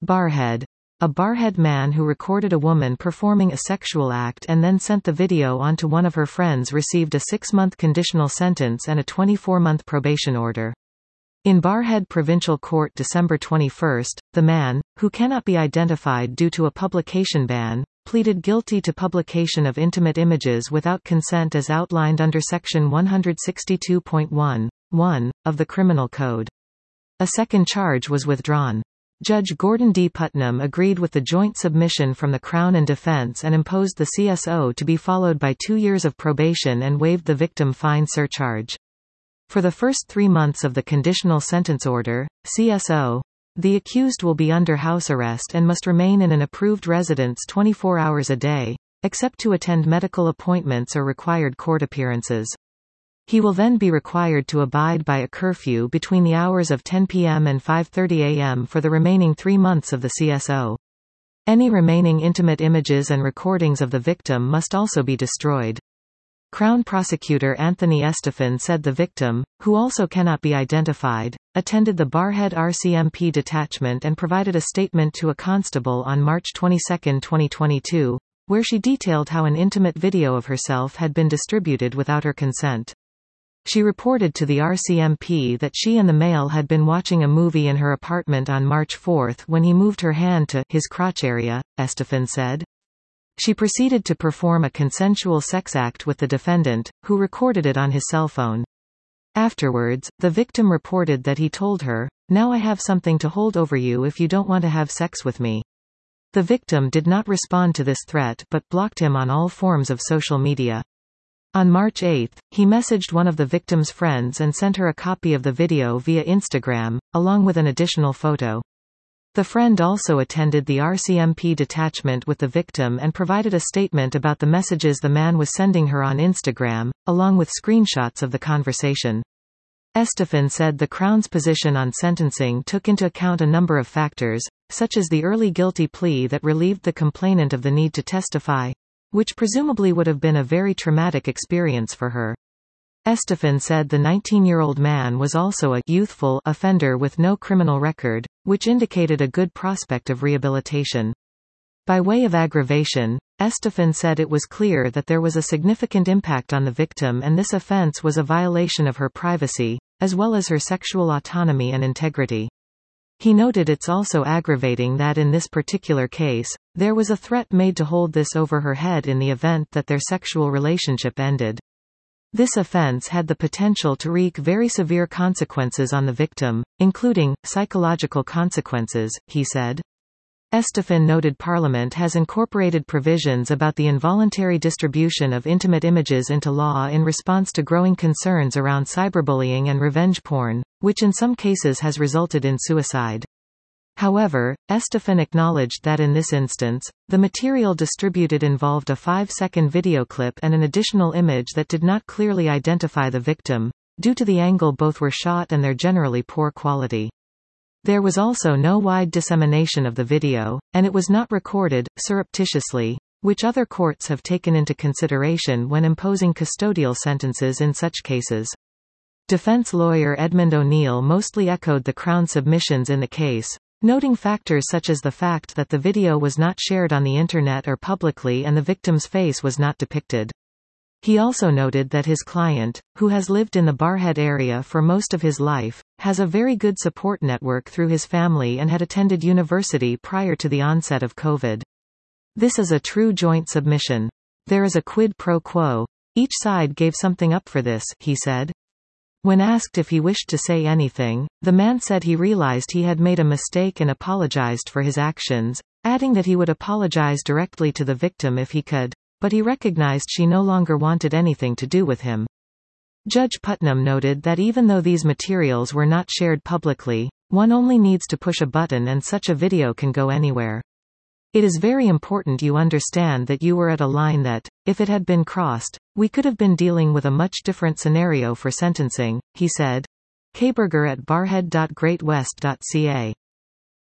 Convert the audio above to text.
Barrhead. A Barrhead man who recorded a woman performing a sexual act and then sent the video on to one of her friends received a 6-month conditional sentence and a 24-month probation order. In Barrhead Provincial Court December 21, the man, who cannot be identified due to a publication ban, pleaded guilty to publication of intimate images without consent as outlined under Section 162.1(1) of the Criminal Code. A second charge was withdrawn. Judge Gordon D. Putnam agreed with the joint submission from the Crown and defense and imposed the CSO to be followed by 2 years of probation and waived the victim fine surcharge. For the first 3 months of the conditional sentence order, CSO, the accused will be under house arrest and must remain in an approved residence 24 hours a day, except to attend medical appointments or required court appearances. He will then be required to abide by a curfew between the hours of 10 p.m. and 5:30 a.m. for the remaining 3 months of the CSO. Any remaining intimate images and recordings of the victim must also be destroyed. Crown Prosecutor Anthony Estefan said the victim, who also cannot be identified, attended the Barrhead RCMP detachment and provided a statement to a constable on March 22, 2022, where she detailed how an intimate video of herself had been distributed without her consent. She reported to the RCMP that she and the male had been watching a movie in her apartment on March 4 when he moved her hand to his crotch area, Estefan said. She proceeded to perform a consensual sex act with the defendant, who recorded it on his cell phone. Afterwards, the victim reported that he told her, "Now I have something to hold over you if you don't want to have sex with me." The victim did not respond to this threat but blocked him on all forms of social media. On March 8, he messaged one of the victim's friends and sent her a copy of the video via Instagram, along with an additional photo. The friend also attended the RCMP detachment with the victim and provided a statement about the messages the man was sending her on Instagram, along with screenshots of the conversation. Estefan said the Crown's position on sentencing took into account a number of factors, such as the early guilty plea that relieved the complainant of the need to testify, which presumably would have been a very traumatic experience for her. Estefan said the 19-year-old man was also a youthful offender with no criminal record, which indicated a good prospect of rehabilitation. By way of aggravation, Estefan said it was clear that there was a significant impact on the victim and this offense was a violation of her privacy, as well as her sexual autonomy and integrity. He noted it's also aggravating that in this particular case, there was a threat made to hold this over her head in the event that their sexual relationship ended. This offense had the potential to wreak very severe consequences on the victim, including psychological consequences, he said. Estefan noted Parliament has incorporated provisions about the involuntary distribution of intimate images into law in response to growing concerns around cyberbullying and revenge porn, which in some cases has resulted in suicide. However, Estefan acknowledged that in this instance, the material distributed involved a 5-second video clip and an additional image that did not clearly identify the victim, due to the angle both were shot and their generally poor quality. There was also no wide dissemination of the video, and it was not recorded, surreptitiously, which other courts have taken into consideration when imposing custodial sentences in such cases. Defense lawyer Edmund O'Neill mostly echoed the Crown submissions in the case, noting factors such as the fact that the video was not shared on the Internet or publicly and the victim's face was not depicted. He also noted that his client, who has lived in the Barrhead area for most of his life, has a very good support network through his family and had attended university prior to the onset of COVID. This is a true joint submission. There is a quid pro quo. Each side gave something up for this, he said. When asked if he wished to say anything, the man said he realized he had made a mistake and apologized for his actions, adding that he would apologize directly to the victim if he could, but he recognized she no longer wanted anything to do with him. Judge Putnam noted that even though these materials were not shared publicly, one only needs to push a button and such a video can go anywhere. It is very important you understand that you were at a line that, if it had been crossed, we could have been dealing with a much different scenario for sentencing, he said. Kberger at barrhead.greatwest.ca